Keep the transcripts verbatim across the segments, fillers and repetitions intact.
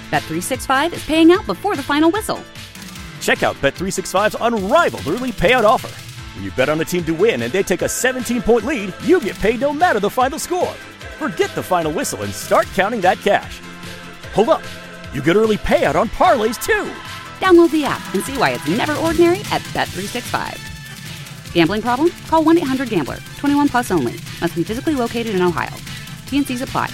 Bet three sixty-five is paying out before the final whistle. Check out Bet three sixty-five's unrivaled early payout offer. When you bet on a team to win and they take a seventeen-point lead, you get paid no matter the final score. Forget the final whistle and start counting that cash. Hold up. You get early payout on parlays, too. Download the app and see why it's never ordinary at Bet three sixty-five. Gambling problem? Call one eight hundred gambler. twenty-one plus only. Must be physically located in Ohio. T N Cs apply.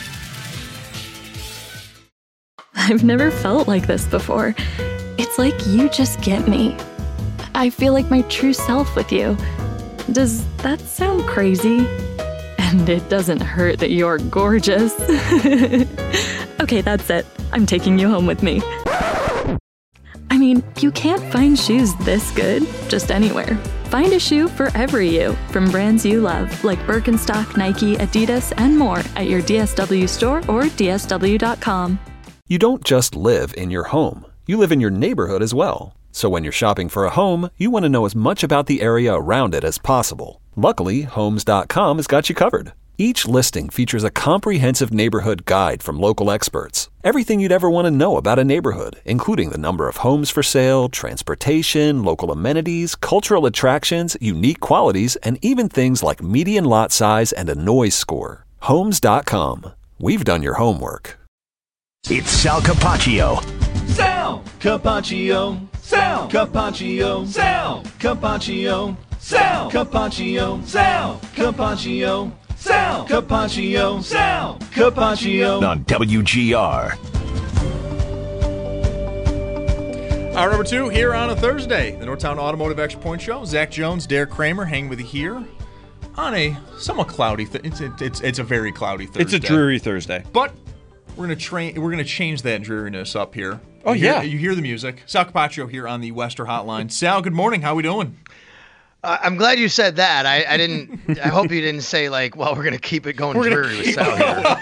I've never felt like this before. It's like you just get me. I feel like my true self with you. Does that sound crazy? And it doesn't hurt that you're gorgeous. Okay, that's it. I'm taking you home with me. I mean, you can't find shoes this good just anywhere. Find a shoe for every you from brands you love, like Birkenstock, Nike, Adidas, and more at your D S W store or D S W dot com. You don't just live in your home. You live in your neighborhood as well. So when you're shopping for a home, you want to know as much about the area around it as possible. Luckily, Homes dot com has got you covered. Each listing features a comprehensive neighborhood guide from local experts. Everything you'd ever want to know about a neighborhood, including the number of homes for sale, transportation, local amenities, cultural attractions, unique qualities, and even things like median lot size and a noise score. Homes dot com. We've done your homework. It's Sal Capaccio. Sal Capaccio. Sal Capaccio. Sal Capaccio. Sal Capaccio. Sal Capaccio. Sal Capaccio. Sal Capaccio. On W G R. Hour number two here on a Thursday. The Northtown Automotive Extra Point Show. Zach Jones, Derek Kramer hanging with you here on a somewhat cloudy. Th- it's, it's it's a very cloudy Thursday. It's a dreary Thursday. But we're gonna train. We're gonna change that dreariness up here. Oh you hear, yeah. You hear the music. Sal Capaccio here on the Wester Hotline. Sal, good morning. How we doing? Uh, I'm glad you said that. I, I didn't. I hope you didn't say like, "Well, we're gonna keep it going We're dreary with Sal here."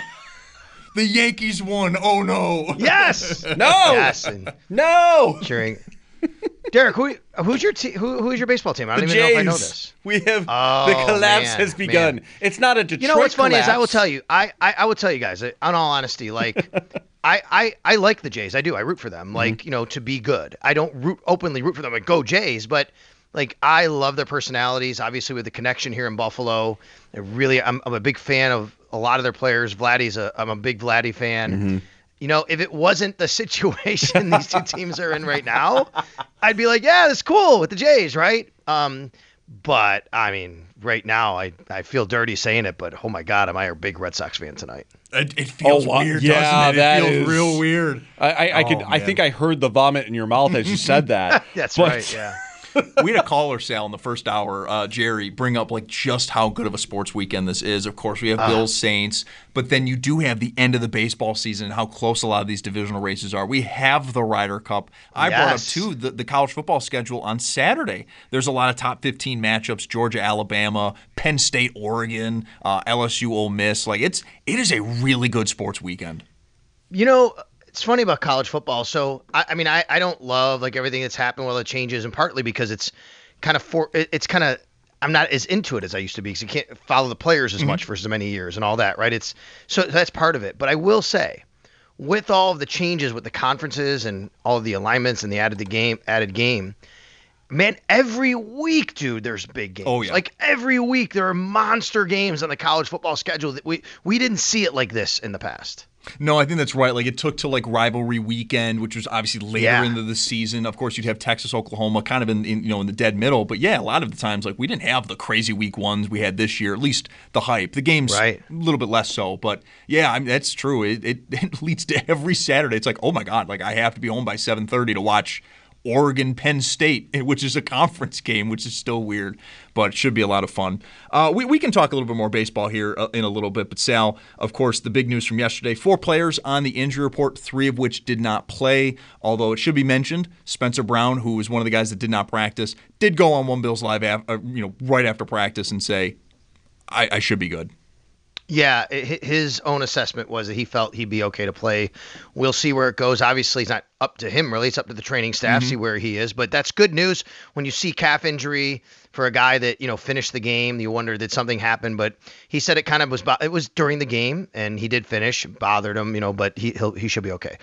The Yankees won. Oh no. Yes. No. Yes. And No. cheering. Derek, who who's your te- who who's your baseball team? I don't The even Jays. know if I know this. We have Oh, the collapse man, has begun. man. It's not a Detroit You know what's funny collapse. is I will tell you. I, I, I will tell you guys. In all honesty, like I, I I like the Jays. I do. I root for them. Like Mm-hmm. you know to be good. I don't root openly root for them. Like go Jays, but. Like, I love their personalities, obviously, with the connection here in Buffalo. I really, I'm, I'm a big fan of a lot of their players. Vladdy's a, I'm a big Vladdy fan. Mm-hmm. You know, if it wasn't the situation these two teams are in right now, I'd be like, yeah, that's cool with the Jays, right? Um, but, I mean, right now, I, I feel dirty saying it, but, oh, my God, am I a big Red Sox fan tonight. It, it feels Oh, wow. weird, Yeah, doesn't it? that It feels is- real weird. I, I, I Oh, could. I man. think I heard the vomit in your mouth as you said that. That's But- right, yeah. We had a caller, Sal, in the first hour, uh, Jerry, bring up like just how good of a sports weekend this is. Of course, we have Uh, Bills, Saints, but then you do have the end of the baseball season and how close a lot of these divisional races are. We have the Ryder Cup. I brought up, Yes. too, the, the college football schedule on Saturday. There's a lot of top fifteen matchups, Georgia, Alabama, Penn State, Oregon, uh, L S U, Ole Miss. Like it's it is a really good sports weekend. You know, it's funny about college football. So, I, I mean, I, I don't love like everything that's happened with all the changes, and partly because it's kind of for it, it's kind of I'm not as into it as I used to be because you can't follow the players as Mm-hmm. much for so many years and all that, right? It's so that's part of it. But I will say, with all of the changes with the conferences and all of the alignments and the added the game added game, man, every week, dude, there's big games. Oh, yeah. Like every week there are monster games on the college football schedule that we we didn't see it like this in the past. No, I think that's right. Like it took to like rivalry weekend, which was obviously later Yeah. into the season. Of course, you'd have Texas, Oklahoma, kind of in, in you know in the dead middle. But yeah, a lot of the times like we didn't have the crazy week ones we had this year. At least the hype, the games Right. a little bit less so. But yeah, I mean, that's true. It, it it leads to every Saturday. It's like, oh my God, like I have to be home by seven thirty to watch Oregon, Penn State, which is a conference game, which is still weird, but it should be a lot of fun. Uh, we, we can talk a little bit more baseball here uh, in a little bit, but Sal, of course, the big news from yesterday, four players on the injury report, three of which did not play, although it should be mentioned, Spencer Brown, who was one of the guys that did not practice, did go on One Bills Live af- uh, you know, right after practice and say, I, I should be good. Yeah, it, his own assessment was that he felt he'd be okay to play. We'll see where it goes. Obviously, it's not up to him, really. It's up to the training staff, Mm-hmm. see where he is. But that's good news when you see calf injury for a guy that, you know, finished the game. You wonder, did something happen? But he said it kind of was, it was during the game, and he did finish. Bothered him, you know, but he he'll, he should be okay.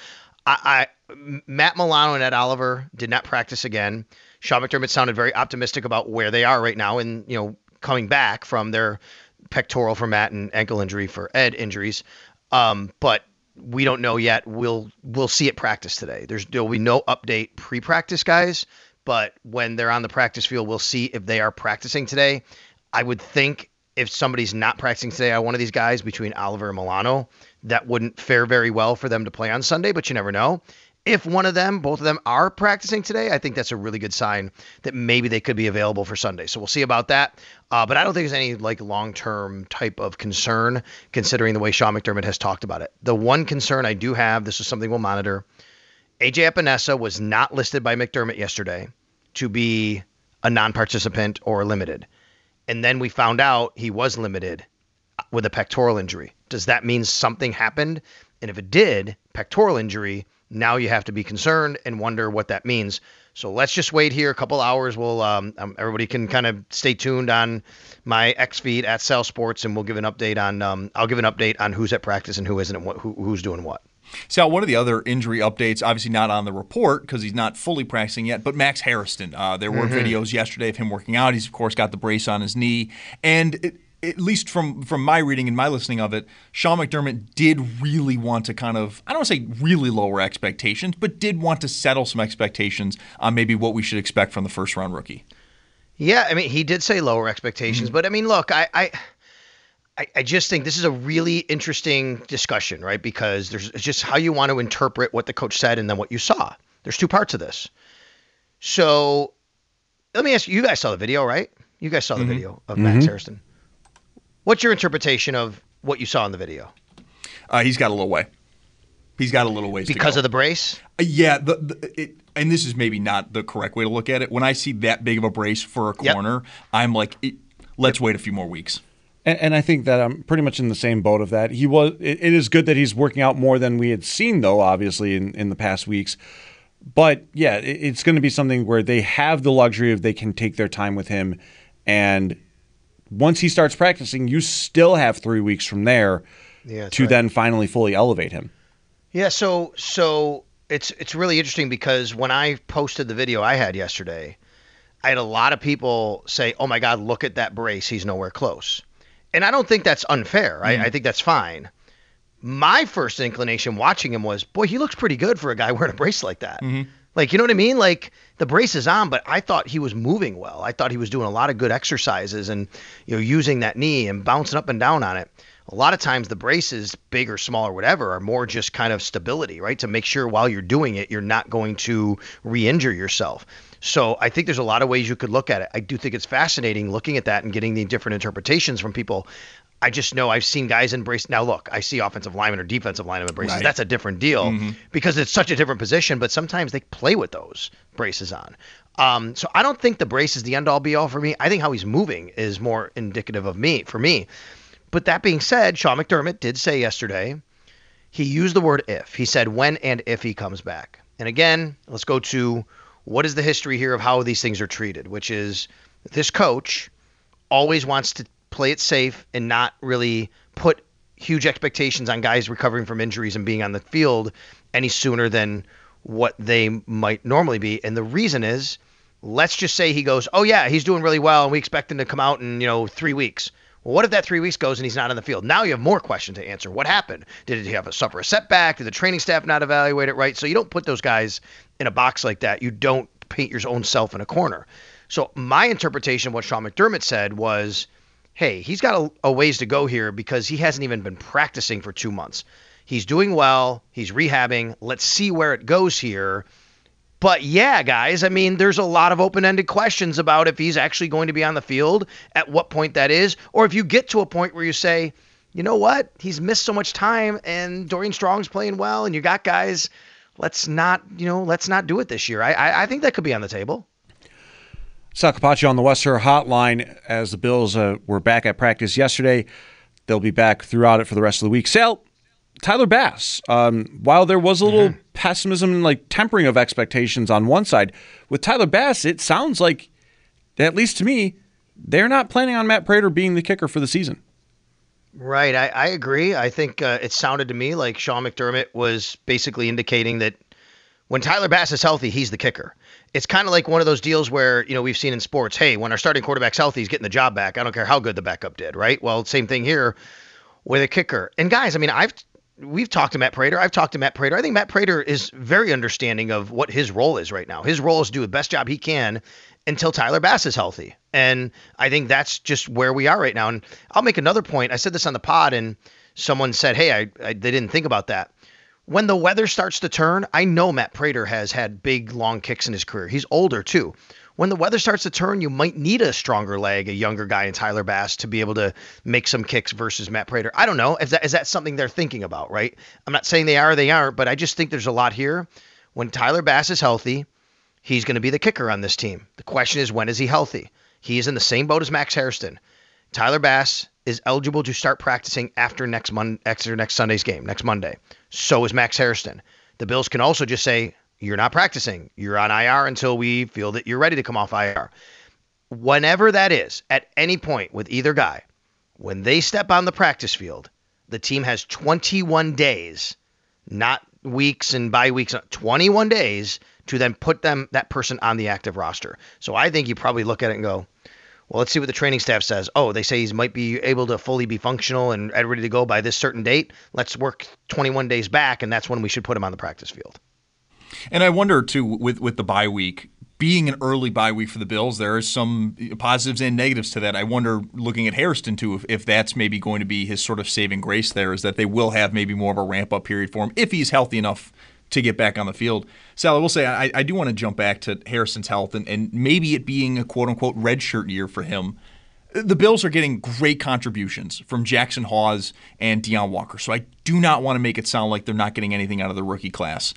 I, I Matt Milano and Ed Oliver did not practice again. Sean McDermott sounded very optimistic about where they are right now, and you know, coming back from their pectoral for Matt and ankle injury for Ed injuries. Um, but we don't know yet. We'll we'll see at practice today. There's there will be no update pre-practice, guys. But when they're on the practice field, we'll see if they are practicing today. I would think if somebody's not practicing today, one of these guys between Oliver and Milano, that wouldn't fare very well for them to play on Sunday, but you never know. If one of them, both of them are practicing today, I think that's a really good sign that maybe they could be available for Sunday. So we'll see about that. Uh, but I don't think there's any like long-term type of concern considering the way Sean McDermott has talked about it. The one concern I do have, this is something we'll monitor. A J Epinesa was not listed by McDermott yesterday to be a non-participant or limited. And then we found out he was limited with a pectoral injury. Does that mean something happened? And if it did, pectoral injury, now you have to be concerned and wonder what that means. So let's just wait here a couple hours. We'll um, um, everybody can kind of stay tuned on my X feed at Sal Sports, and we'll give an update on. Um, I'll give an update on who's at practice and who isn't, and what, who, who's doing what. Sal, one of the other injury updates, obviously not on the report because he's not fully practicing yet, but Max Harrison. Uh, there were mm-hmm. videos yesterday of him working out. He's, of course, got the brace on his knee. And it, at least from, from my reading and my listening of it, Sean McDermott did really want to kind of, I don't want to say really lower expectations, but did want to settle some expectations on maybe what we should expect from the first-round rookie. Yeah, I mean, he did say lower expectations. Mm-hmm. But, I mean, look, I... I I, I just think this is a really interesting discussion, right? Because there's it's just how you want to interpret what the coach said and then what you saw. There's two parts of this. So let me ask you, you guys saw the video, right? You guys saw the mm-hmm. video of mm-hmm. Max Harrison. What's your interpretation of what you saw in the video? Uh, he's got a little way. He's got a little ways because to go. of the brace? Uh, yeah, the, the, it, and this is maybe not the correct way to look at it. When I see that big of a brace for a corner, yep. I'm like, it, let's yep. wait a few more weeks. And, and I think that I'm pretty much in the same boat of that. He was. It, it is good that he's working out more than we had seen, though, obviously, in, in the past weeks. But, yeah, it, it's going to be something where they have the luxury of they can take their time with him. And once he starts practicing, you still have three weeks from there yeah, to right. then finally fully elevate him. Yeah, so so it's it's really interesting because when I posted the video I had yesterday, I had a lot of people say, oh, my God, look at that brace. He's nowhere close. And I don't think that's unfair. I, mm. I think that's fine. My first inclination watching him was, boy, he looks pretty good for a guy wearing a brace like that. Mm-hmm. Like, you know what I mean? Like, the brace is on, but I thought he was moving well. I thought he was doing a lot of good exercises and, you know, using that knee and bouncing up and down on it. A lot of times the braces, big or small or whatever, are more just kind of stability, right? To make sure while you're doing it, you're not going to re-injure yourself. So I think there's a lot of ways you could look at it. I do think it's fascinating looking at that and getting the different interpretations from people. I just know I've seen guys in braces. Now, look, I see offensive linemen or defensive linemen braces. Right. That's a different deal mm-hmm. because it's such a different position, but sometimes they play with those braces on. Um, so I don't think the brace is the end-all be-all for me. I think how he's moving is more indicative of me, for me. But that being said, Sean McDermott did say yesterday, he used the word if. He said when and if he comes back. And again, let's go to what is the history here of how these things are treated, which is this coach always wants to play it safe and not really put huge expectations on guys recovering from injuries and being on the field any sooner than what they might normally be. And the reason is, let's just say he goes, oh yeah, he's doing really well and we expect him to come out in, you know, three weeks. Well, what if that three weeks goes and he's not on the field? Now you have more questions to answer. What happened? Did he have a suffer a setback? Did the training staff not evaluate it right? So you don't put those guys in a box like that. You don't paint your own self in a corner. So my interpretation of what Sean McDermott said was, hey, he's got a, a ways to go here because he hasn't even been practicing for two months. He's doing well. He's rehabbing. Let's see where it goes here. But yeah, guys, I mean, there's a lot of open-ended questions about if he's actually going to be on the field, at what point that is, or if you get to a point where you say, you know what, he's missed so much time and Dorian Strong's playing well and you got guys, let's not, you know, let's not do it this year. I I, I think that could be on the table. Sal Capaccio on the Western Hotline as the Bills uh, were back at practice yesterday. They'll be back throughout it for the rest of the week. Sal, Tyler Bass, um, while there was a little mm-hmm. pessimism and like tempering of expectations on one side, with Tyler Bass, it sounds like, at least to me, they're not planning on Matt Prater being the kicker for the season. Right. I, I agree. I think uh, it sounded to me like Sean McDermott was basically indicating that when Tyler Bass is healthy, he's the kicker. It's kind of like one of those deals where, you know, we've seen in sports, hey, when our starting quarterback's healthy, he's getting the job back. I don't care how good the backup did, right? Well, same thing here with a kicker. And guys, I mean, I've we've talked to Matt Prater. I've talked to Matt Prater. I think Matt Prater is very understanding of what his role is right now. His role is to do the best job he can until Tyler Bass is healthy. And I think that's just where we are right now. And I'll make another point. I said this on the pod, and someone said, hey, I, I they didn't think about that. When the weather starts to turn, I know Matt Prater has had big, long kicks in his career. He's older, too. When the weather starts to turn, you might need a stronger leg, a younger guy in Tyler Bass to be able to make some kicks versus Matt Prater. I don't know. Is that, is that something they're thinking about, right? I'm not saying they are or they aren't, but I just think there's a lot here. When Tyler Bass is healthy, he's going to be the kicker on this team. The question is, when is he healthy? He is in the same boat as Max Hairston. Tyler Bass is eligible to start practicing after next Mon- after next Sunday's game, next Monday. So is Max Hairston. The Bills can also just say, you're not practicing. You're on I R until we feel that you're ready to come off I R. Whenever that is, at any point with either guy, when they step on the practice field, the team has twenty-one days, not weeks and bye weeks, twenty-one days to then put them that person on the active roster. So I think you probably look at it and go, well, let's see what the training staff says. Oh, they say he might be able to fully be functional and ready to go by this certain date. Let's work twenty-one days back, and that's when we should put him on the practice field. And I wonder, too, with, with the bye week, being an early bye week for the Bills, there are some positives and negatives to that. I wonder, looking at Hairston, too, if, if that's maybe going to be his sort of saving grace there, is that they will have maybe more of a ramp-up period for him if he's healthy enough to get back on the field. Sal, I will say, I, I do want to jump back to Hairston's health and, and maybe it being a quote-unquote redshirt year for him. The Bills are getting great contributions from Jackson Hawes and Deion Walker, so I do not want to make it sound like they're not getting anything out of the rookie class.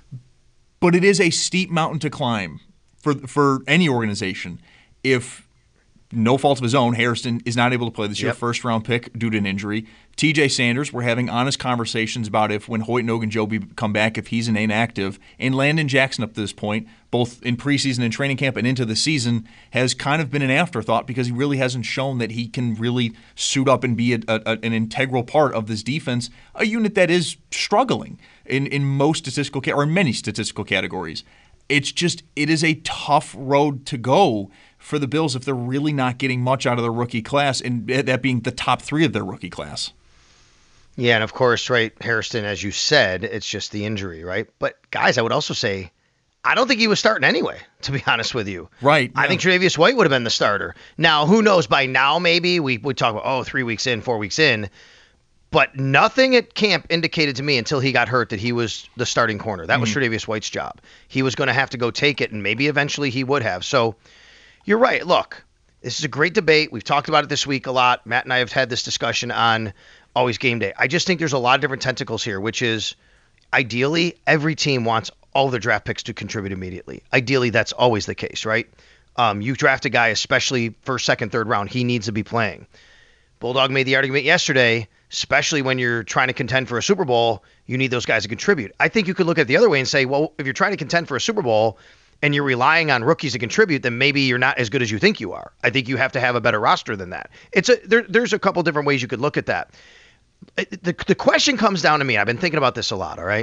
But it is a steep mountain to climb for for any organization if, no fault of his own, Hairston is not able to play this year, yep. first round pick due to an injury. T J Sanders, we're having honest conversations about if when Hoyt and Ogunjobi come back, if he's an inactive. And Landon Jackson up to this point, both in preseason and training camp and into the season, has kind of been an afterthought because he really hasn't shown that he can really suit up and be a, a, an integral part of this defense, a unit that is struggling in, in most statistical ca- or in many statistical categories. It's just, it is a tough road to go for the Bills if they're really not getting much out of their rookie class, and that being the top three of their rookie class. Yeah, and of course, right, Hairston, as you said, it's just the injury, right? But guys, I would also say, I don't think he was starting anyway, to be honest with you. Right. I yeah. think Tre'Davious White would have been the starter. Now, who knows, by now maybe, we would talk about, oh, three weeks in, four weeks in, but nothing at camp indicated to me until he got hurt that he was the starting corner. That mm-hmm. was Tre'Davious White's job. He was going to have to go take it, and maybe eventually he would have. So you're right. Look, this is a great debate. We've talked about it this week a lot. Matt and I have had this discussion on Always Game Day. I just think there's a lot of different tentacles here, which is ideally every team wants all their draft picks to contribute immediately. Ideally, that's always the case, right? Um, you draft a guy, especially first, second, third round, he needs to be playing. Bulldog made the argument yesterday, especially when you're trying to contend for a Super Bowl, you need those guys to contribute. I think you could look at it the other way and say, well, if you're trying to contend for a Super Bowl and you're relying on rookies to contribute, then maybe you're not as good as you think you are. I think you have to have a better roster than that. It's a there, There's a couple different ways you could look at that. The, the question comes down to me. I've been thinking about this a lot, all right?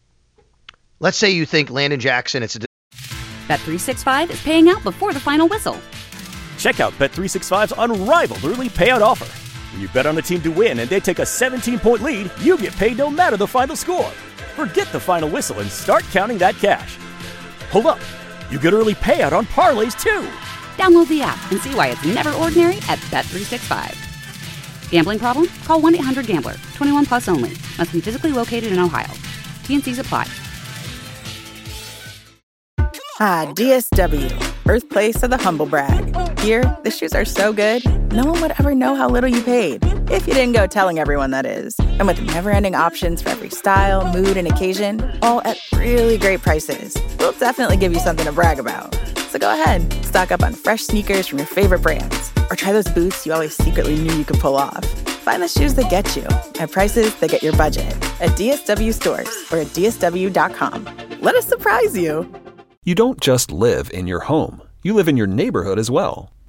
Let's say you think Landon Jackson, it's a... Bet three sixty-five is paying out before the final whistle. Check out Bet three sixty-five's unrivaled early payout offer. When you bet on a team to win and they take a seventeen-point lead, you get paid no matter the final score. Forget the final whistle and start counting that cash. Hold up. You get early payout on parlays, too. Download the app and see why it's never ordinary at Bet three sixty-five. Gambling problem? Call one eight hundred gambler. twenty-one plus only. Must be physically located in Ohio. T N Cs apply. Ah, D S W, birthplace of the humble brag. Here, the shoes are so good, no one would ever know how little you paid. If you didn't go telling everyone, that is. And with never-ending options for every style, mood, and occasion, all at really great prices, we'll definitely give you something to brag about. So go ahead, stock up on fresh sneakers from your favorite brands, or try those boots you always secretly knew you could pull off. Find the shoes that get you at prices that get your budget at D S W stores or at D S W dot com. Let us surprise you. You don't just live in your home. You live in your neighborhood as well.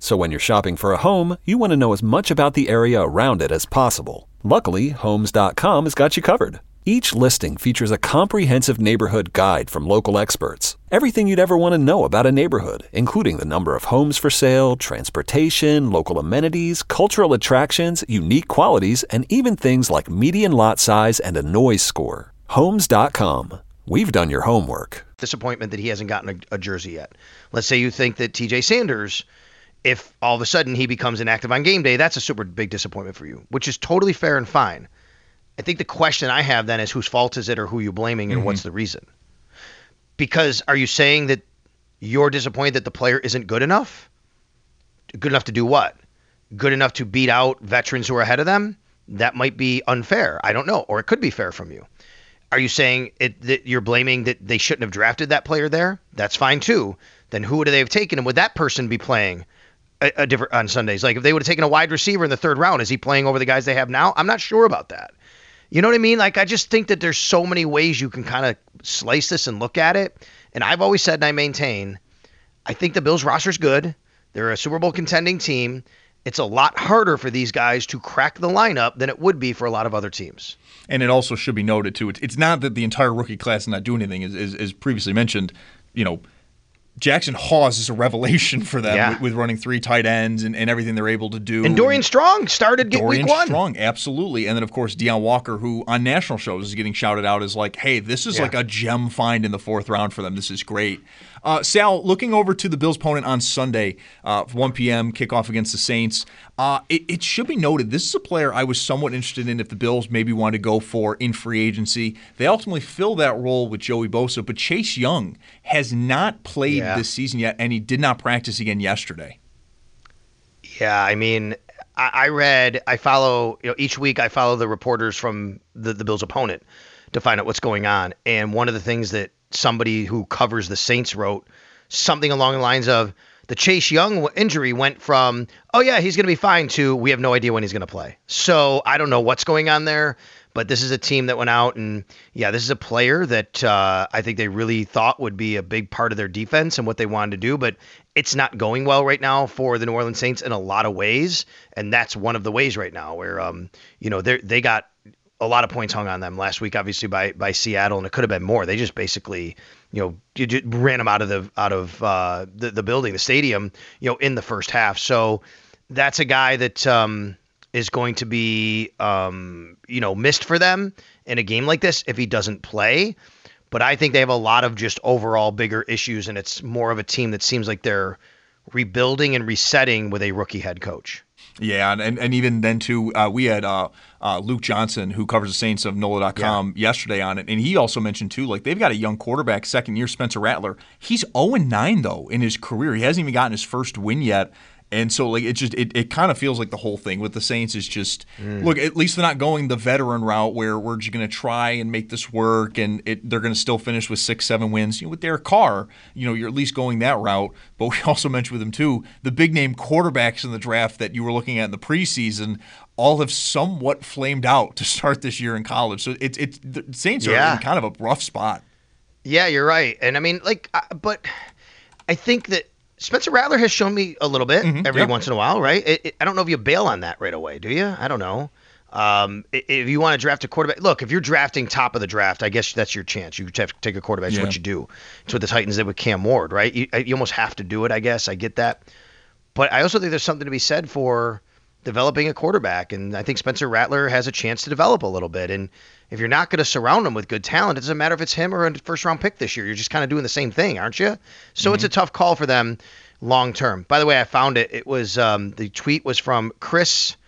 So when you're shopping for a home, you want to know as much about the area around it as possible. Luckily, Homes dot com has got you covered. Each listing features a comprehensive neighborhood guide from local experts. Everything you'd ever want to know about a neighborhood, including the number of homes for sale, transportation, local amenities, cultural attractions, unique qualities, and even things like median lot size and a noise score. Homes dot com. We've done your homework. Disappointment that he hasn't gotten a, a jersey yet. Let's say you think that T J Sanders, if all of a sudden he becomes inactive on game day, that's a super big disappointment for you, which is totally fair and fine. I think the question I have then is whose fault is it or who you're blaming and mm-hmm. what's the reason? Because are you saying that you're disappointed that the player isn't good enough? Good enough to do what? Good enough to beat out veterans who are ahead of them? That might be unfair. I don't know. Or it could be fair from you. Are you saying it, that you're blaming that they shouldn't have drafted that player there? That's fine too. Then who would they have taken? And would that person be playing a, a different on Sundays? Like if they would have taken a wide receiver in the third round, is he playing over the guys they have now? I'm not sure about that. You know what I mean? Like, I just think that there's so many ways you can kind of slice this and look at it. And I've always said, and I maintain, I think the Bills roster's good. They're a Super Bowl contending team. It's a lot harder for these guys to crack the lineup than it would be for a lot of other teams. And it also should be noted, too, it's not that the entire rookie class is not doing anything. As, as, as previously mentioned, you know, Jackson Hawes is a revelation for them yeah. with, with running three tight ends and, and everything they're able to do. And Dorian Strong started Dorian week one. Strong, absolutely. And then, of course, Deion Walker, who on national shows is getting shouted out as like, hey, this is yeah. like a gem find in the fourth round for them. This is great. Uh, Sal, looking over to the Bills' opponent on Sunday, uh, one p.m. kickoff against the Saints, uh, it, it should be noted this is a player I was somewhat interested in if the Bills maybe wanted to go for in free agency. They ultimately fill that role with Joey Bosa, but Chase Young has not played yeah. this season yet, and he did not practice again yesterday. Yeah, I mean, I, I read, I follow, you know, each week I follow the reporters from the, the Bills' opponent to find out what's going on, and one of the things that somebody who covers the Saints wrote something along the lines of the Chase Young injury went from, oh yeah, he's going to be fine to we have no idea when he's going to play. So I don't know what's going on there, but this is a team that went out and yeah, this is a player that uh, I think they really thought would be a big part of their defense and what they wanted to do, but it's not going well right now for the New Orleans Saints in a lot of ways. And that's one of the ways right now where, um, you know, they they got a lot of points hung on them last week, obviously by by Seattle, and it could have been more. They just basically, you know, you just ran them out of the out of uh, the the building, the stadium, you know, in the first half. So that's a guy that um, is going to be, um, you know, missed for them in a game like this if he doesn't play. But I think they have a lot of just overall bigger issues, and it's more of a team that seems like they're rebuilding and resetting with a rookie head coach. Yeah, and, and even then, too, uh, we had uh, uh, Luke Johnson, who covers the Saints of N O L A dot com, yeah. yesterday on it, and he also mentioned, too, like they've got a young quarterback, second year, Spencer Rattler. He's oh and nine, though, in his career. He hasn't even gotten his first win yet. And so, like, it just it, it kind of feels like the whole thing with the Saints is just mm. look. At least they're not going the veteran route where we're just going to try and make this work, and it, they're going to still finish with six, seven wins. You know, with Derek Carr, you know, you're at least going that route. But we also mentioned with him too the big name quarterbacks in the draft that you were looking at in the preseason all have somewhat flamed out to start this year in college. So it's it's the Saints yeah. are in kind of a rough spot. Yeah, you're right, and I mean, like, uh, but I think that Spencer Rattler has shown me a little bit mm-hmm, every yep. once in a while, right? It, it, I don't know if you bail on that right away, do you? I don't know. Um, if you want to draft a quarterback, look, if you're drafting top of the draft, I guess that's your chance. You have to take a quarterback. That's yeah. what you do. It's what the Titans did with Cam Ward, right? You, you almost have to do it, I guess. I get that. But I also think there's something to be said for developing a quarterback, and I think Spencer Rattler has a chance to develop a little bit. And if you're not going to surround him with good talent, it doesn't matter if it's him or a first-round pick this year. You're just kind of doing the same thing, aren't you? So mm-hmm. it's a tough call for them long term. By the way, I found it. It was um, the tweet was from Chris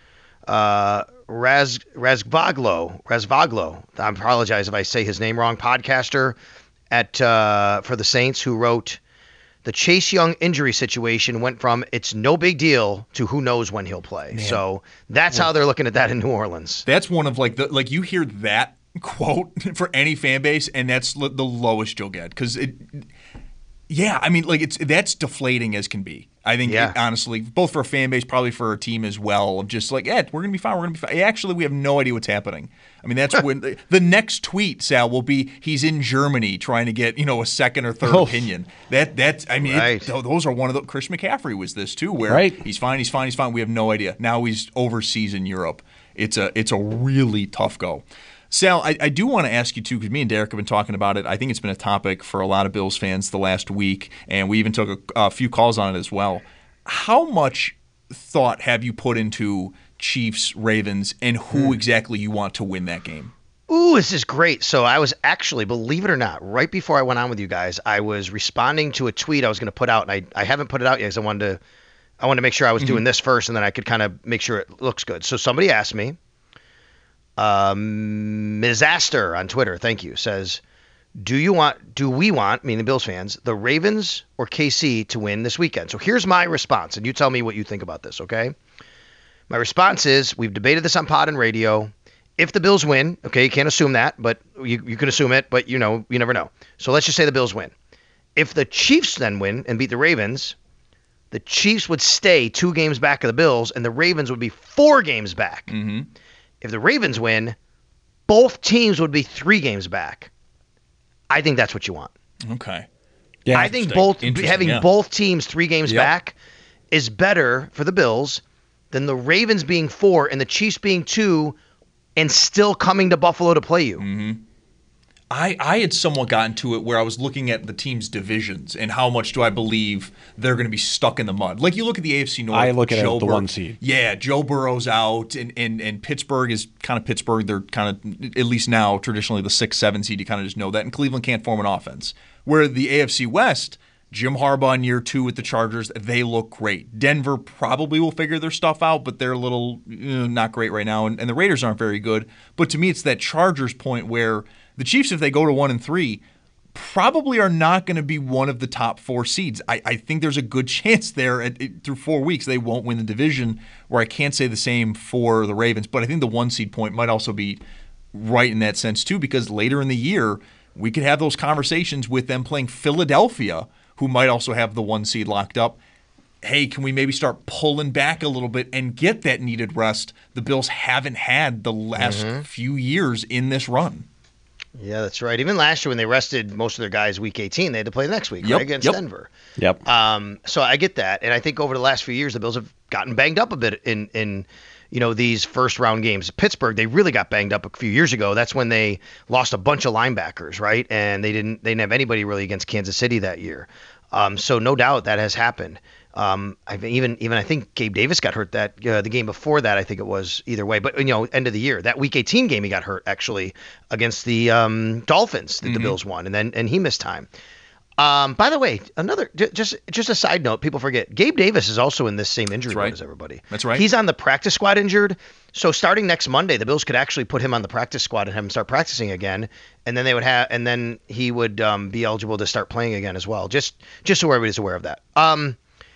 uh, Raz Razvaglo. Razvaglo. I apologize if I say his name wrong. Podcaster at uh, for the Saints, who wrote, the Chase Young injury situation went from it's no big deal to who knows when he'll play. Man. So that's well, how they're looking at that in New Orleans. That's one of like the like you hear that quote for any fan base, and that's the lowest you'll get because it. Yeah, I mean, like it's that's deflating as can be. I think, Yeah. it, honestly, both for a fan base, probably for a team as well, of just like, yeah, we're going to be fine, we're going to be fine. Actually, we have no idea what's happening. I mean, that's when the, the next tweet, Sal, will be he's in Germany trying to get, you know, a second or third Oh. opinion. That that's, I mean, Right. it, th- those are one of the, Chris McCaffrey was this too, where Right. he's fine, he's fine, he's fine. We have no idea. Now he's overseas in Europe. It's a, it's a really tough go. Sal, I, I do want to ask you, too, because me and Derek have been talking about it. I think it's been a topic for a lot of Bills fans the last week, and we even took a, a few calls on it as well. How much thought have you put into Chiefs, Ravens, and who Hmm. exactly you want to win that game? Ooh, this is great. So I was actually, believe it or not, right before I went on with you guys, I was responding to a tweet I was going to put out, and I, I haven't put it out yet because I wanted to I wanted to make sure I was doing this first, and then I could kind of make sure it looks good. So somebody asked me, um, Miz Aster on Twitter, thank you, says, do you want, do we want, meaning Bills fans, the Ravens or K C to win this weekend? So here's my response, and you tell me what you think about this, okay? My response is, we've debated this on pod and radio. If the Bills win, okay, you can't assume that, but you, you can assume it, but you know, you never know. So let's just say the Bills win. If the Chiefs then win and beat the Ravens, the Chiefs would stay two games back of the Bills, and the Ravens would be four games back. Mm-hmm. If the Ravens win, both teams would be three games back. I think that's what you want. Okay. Yeah, I think interesting. both Interesting, having yeah. both teams three games Yep. back is better for the Bills than the Ravens being four and the Chiefs being two and still coming to Buffalo to play you. Mm-hmm. I, I had somewhat gotten to it where I was looking at the team's divisions and how much do I believe they're going to be stuck in the mud. Like you look at the A F C North. I look at it Joe as the Bur- one seed. Yeah, Joe Burrow's out, and, and, and Pittsburgh is kind of Pittsburgh. They're kind of, at least now, traditionally the six, seven seed. You kind of just know that. And Cleveland can't form an offense. Where the A F C West, Jim Harbaugh in year two with the Chargers, they look great. Denver probably will figure their stuff out, but they're a little you know, not great right now. And, and the Raiders aren't very good. But to me, it's that Chargers point where the Chiefs, if they go to one and three, probably are not going to be one of the top four seeds. I, I think there's a good chance there at, it, through four weeks they won't win the division, where I can't say the same for the Ravens. But I think the one seed point might also be right in that sense too, because later in the year we could have those conversations with them playing Philadelphia, who might also have the one seed locked up. Hey, can we maybe start pulling back a little bit and get that needed rest the Bills haven't had the last Mm-hmm. few years in this run? Yeah, that's right. Even last year when they rested most of their guys week eighteen, they had to play the next week Yep, right, against yep. Denver. Yep. Um, so I get that, and I think over the last few years, the Bills have gotten banged up a bit in in you know these first round games. Pittsburgh, they really got banged up a few years ago. That's when they lost a bunch of linebackers, right? And they didn't they didn't have anybody really against Kansas City that year. Um, so no doubt that has happened. Um, I've even even I think Gabe Davis got hurt that uh, the game before that. I think it was either way, but you know, end of the year, that Week eighteen game he got hurt actually against the um, Dolphins that Mm-hmm. the Bills won, and then and he missed time. Um, by the way, another j- just just a side note, people forget Gabe Davis is also in this same injury That's right. boat as everybody. That's right. He's on the practice squad injured, so starting next Monday, the Bills could actually put him on the practice squad and have him start practicing again, and then they would have, and then he would um, be eligible to start playing again as well. Just just so everybody's aware of that. Um,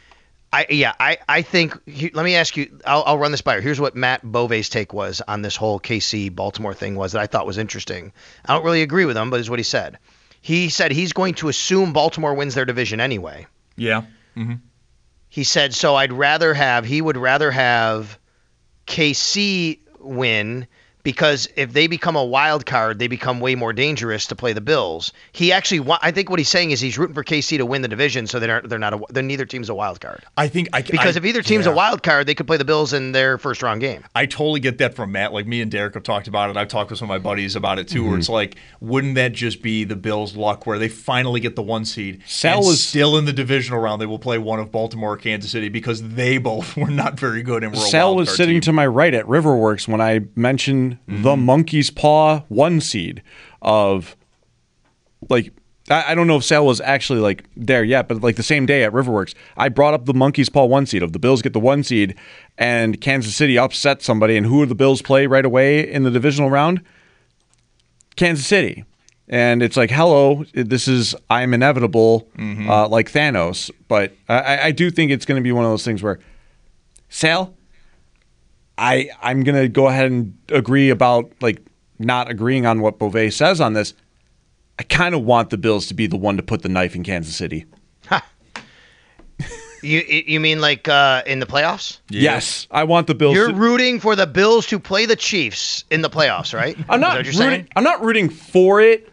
I yeah, I I think. He, let me ask you. I'll I'll run this by you. Here's what Matt Bove's take was on this whole K C Baltimore thing was that I thought was interesting. I don't really agree with him, but it's what he said. He said he's going to assume Baltimore wins their division anyway. Yeah. Mm-hmm. He said, so I'd rather have, he would rather have K C win because if they become a wild card, they become way more dangerous to play the Bills. He actually, wa- I think what he's saying is he's rooting for K C to win the division, so they're they're not a, they're neither team's a wild card. I think I Because I, if either team's yeah. a wild card, they could play the Bills in their first round game. I totally get that from Matt. Like me and Derek have talked about it. I've talked with some of my buddies about it too. Mm-hmm. Where it's like, wouldn't that just be the Bills' luck, where they finally get the one seed Sal and was- still in the divisional round? They will play one of Baltimore or Kansas City because they both were not very good and were. Sal a wild was card sitting team. to my right at Riverworks when I mentioned the Monkey's Paw one seed of, like, I, I don't know if Sal was actually like there yet, but like the same day at Riverworks, I brought up the Monkey's Paw one seed of the Bills get the one seed and Kansas City upset somebody, and who do the Bills play right away in the divisional round? Kansas City. And it's like, hello, this is I'm inevitable, Mm-hmm. uh, like Thanos. But I, I do think it's going to be one of those things where, Sal, I I'm going to go ahead and agree about like not agreeing on what Bove says on this. I kind of want the Bills to be the one to put the knife in Kansas City. You you mean like uh, in the playoffs? Yes, I want the Bills. You're to- rooting for the Bills to play the Chiefs in the playoffs, right? I'm not Is that what you're rooting. saying? I'm not rooting for it,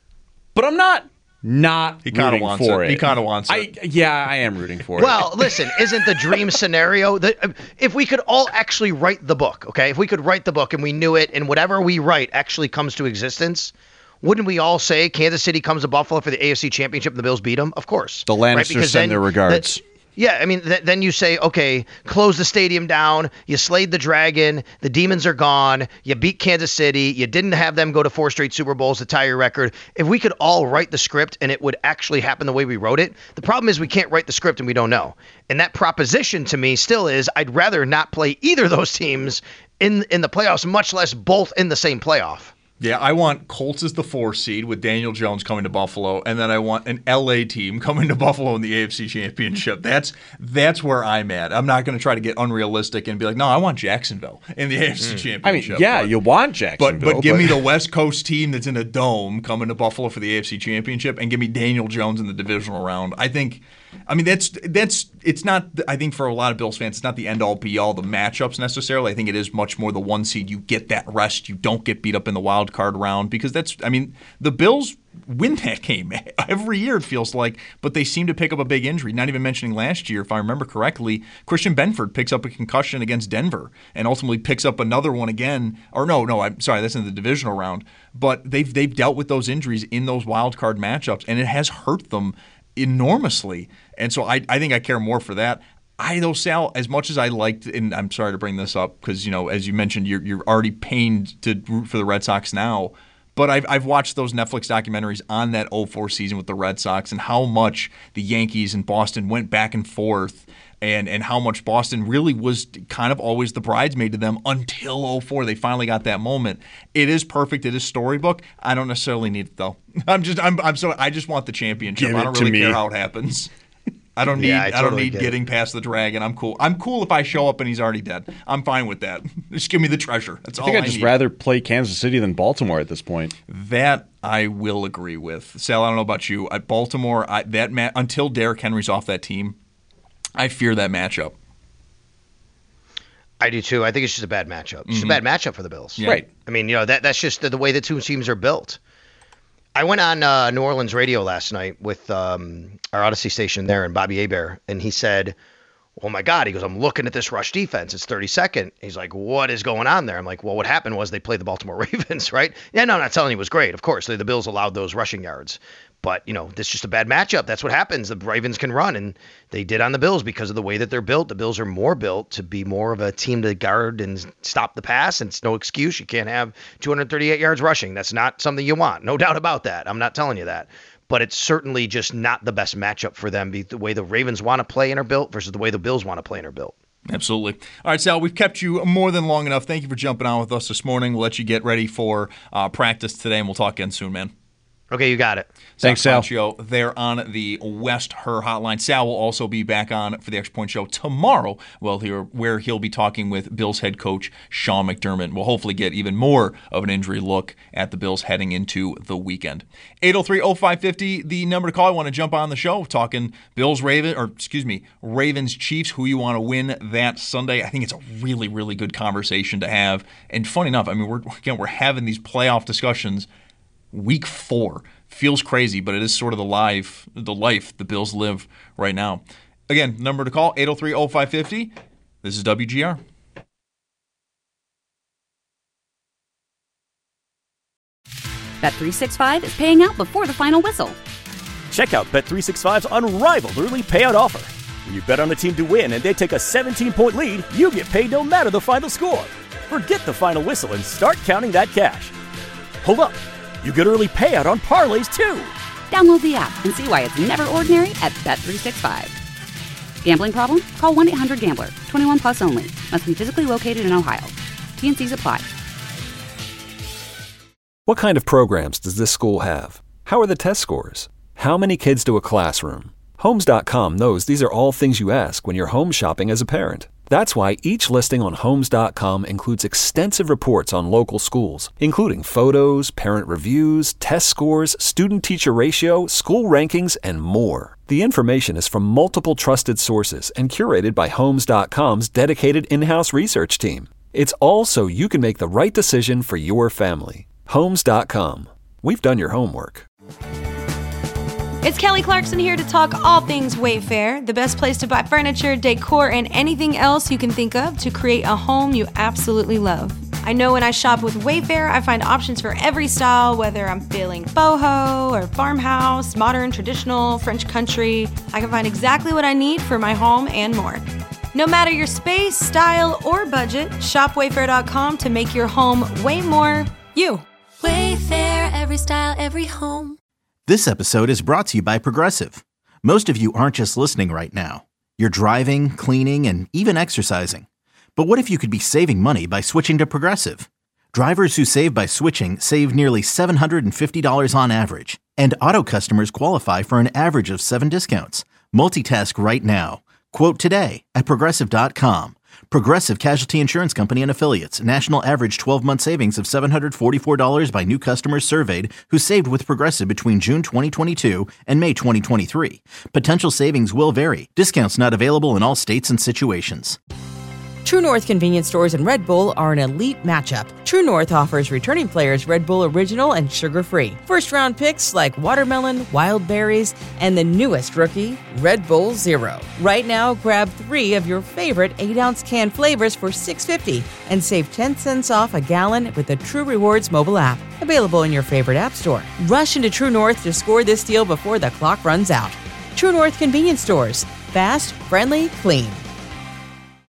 but I'm not not He kinda rooting wants for it. it. He kinda wants I, it. Yeah, I am rooting for it. Well, listen, isn't the dream scenario that if we could all actually write the book, okay? If we could write the book and we knew it, and whatever we write actually comes to existence, wouldn't we all say Kansas City comes to Buffalo for the A F C Championship and the Bills beat them? Of course. The Lannisters Because send then- their regards. that- Yeah, I mean, th- then you say, okay, close the stadium down. You slayed the dragon. The demons are gone. You beat Kansas City. You didn't have them go to four straight Super Bowls to tie your record. If we could all write the script and it would actually happen the way we wrote it, the problem is we can't write the script and we don't know. And that proposition to me still is I'd rather not play either of those teams in in the playoffs, much less both in the same playoff. Yeah, I want Colts as the four seed with Daniel Jones coming to Buffalo, and then I want an L A team coming to Buffalo in the A F C Championship. That's that's where I'm at. I'm not going to try to get unrealistic and be like, no, I want Jacksonville in the A F C I Championship. mean, yeah, but, you want but Jacksonville, but give me the West Coast team that's in a dome coming to Buffalo for the A F C Championship, and give me Daniel Jones in the divisional round. I think. I mean, that's that's it's not. I think for a lot of Bills fans, it's not the end all be all the matchups necessarily. I think it is much more the one seed. You get that rest. You don't get beat up in the wild card round because that's. I mean, the Bills win that game every year. It feels like, but they seem to pick up a big injury. Not even mentioning last year, if I remember correctly, Christian Benford picks up a concussion against Denver and ultimately picks up another one again. Or no, no, I'm sorry, that's in the divisional round. But they've they've dealt with those injuries in those wild card matchups, and it has hurt them enormously. And so I, I think I care more for that. I, though, Sal, as much as I liked, and I'm sorry to bring this up because, you know, as you mentioned, you're you're already pained to root for the Red Sox now. But I've, I've watched those Netflix documentaries on that oh four season with the Red Sox and how much the Yankees and Boston went back and forth and, and how much Boston really was kind of always the bridesmaid to them until oh four. They finally got that moment. It is perfect. It is storybook. I don't necessarily need it, though. I'm just I'm I'm so I just want the championship. Give I don't it to really me. care how it happens. I don't need Yeah, I I, totally don't need get it. getting past the dragon. I'm cool. I'm cool if I show up and he's already dead. I'm fine with that. Just give me the treasure. That's I all think I I'd just need. rather play Kansas City than Baltimore at this point. That I will agree with. Sal, I don't know about you. At Baltimore, I, that ma- until Derrick Henry's off that team, I fear that matchup. I do too. I think it's just a bad matchup. It's just Mhm. a bad matchup for the Bills. Yeah. Right. I mean, you know, that that's just the, the way the two teams are built. I went on uh, New Orleans radio last night with um, our Odyssey station there and Bobby Hebert, and he said, oh my God, he goes, I'm looking at this rush defense. It's thirty-second. He's like, what is going on there? I'm like, well, what happened was they played the Baltimore Ravens, right? Yeah, no, I'm not telling you it was great. Of course, the, the Bills allowed those rushing yards. But, you know, this is just a bad matchup. That's what happens. The Ravens can run, and they did on the Bills because of the way that they're built. The Bills are more built to be more of a team to guard and stop the pass, and it's no excuse. You can't have two hundred thirty-eight yards rushing. That's not something you want. No doubt about that. I'm not telling you that. But it's certainly just not the best matchup for them, be the way the Ravens want to play and are built versus the way the Bills want to play and are built. Absolutely. All right, Sal, we've kept you more than long enough. Thank you for jumping on with us this morning. We'll let you get ready for uh, practice today, and we'll talk again soon, man. Okay, you got it. Thanks, Sal. Capaccio there on the West Her Hotline. Sal will also be back on for the Extra Point Show tomorrow, well, here, where he'll be talking with Bills head coach Sean McDermott. We'll hopefully get even more of an injury look at the Bills heading into the weekend. eight oh three oh five fifty, the number to call. I want to jump on the show talking Bills Raven, or excuse me, Ravens Chiefs. Who you want to win that Sunday? I think it's a really, really good conversation to have. And funny enough, I mean, we're again we're having these playoff discussions. Week four feels crazy, but it is sort of the life, the life the Bills live right now. Again, number to call, eight oh three oh five fifty. This is W G R. Bet three sixty-five is paying out before the final whistle. Check out Bet three sixty-five's unrivaled early payout offer. When you bet on a team to win and they take a seventeen-point lead, you get paid no matter the final score. Forget the final whistle and start counting that cash. Hold up. You get early payout on parlays, too. Download the app and see why it's never ordinary at Bet three sixty-five. Gambling problem? Call one eight hundred gambler. twenty-one plus only. Must be physically located in Ohio. T and C's apply. What kind of programs does this school have? How are the test scores? How many kids do a classroom? Homes dot com knows these are all things you ask when you're home shopping as a parent. That's why each listing on Homes dot com includes extensive reports on local schools, including photos, parent reviews, test scores, student-teacher ratio, school rankings, and more. The information is from multiple trusted sources and curated by Homes dot com's dedicated in-house research team. It's all so you can make the right decision for your family. Homes dot com. We've done your homework. It's Kelly Clarkson here to talk all things Wayfair, the best place to buy furniture, decor, and anything else you can think of to create a home you absolutely love. I know when I shop with Wayfair, I find options for every style, whether I'm feeling boho or farmhouse, modern, traditional, French country. I can find exactly what I need for my home and more. No matter your space, style, or budget, shop wayfair dot com to make your home way more you. Wayfair, every style, every home. This episode is brought to you by Progressive. Most of you aren't just listening right now. You're driving, cleaning, and even exercising. But what if you could be saving money by switching to Progressive? Drivers who save by switching save nearly seven hundred fifty dollars on average. And auto customers qualify for an average of seven discounts. Multitask right now. Quote today at Progressive dot com. Progressive Casualty Insurance Company and Affiliates. National average twelve-month savings of seven hundred forty-four dollars by new customers surveyed who saved with Progressive between June twenty twenty-two and May twenty twenty-three. Potential savings will vary. Discounts not available in all states and situations. True North convenience stores and Red Bull are an elite matchup. True North offers returning players Red Bull Original and sugar-free. First-round picks like watermelon, wild berries, and the newest rookie, Red Bull Zero. Right now, grab three of your favorite eight-ounce can flavors for six dollars and fifty cents and save ten cents off a gallon with the True Rewards mobile app. Available in your favorite app store. Rush into True North to score this deal before the clock runs out. True North convenience stores. Fast, friendly, clean.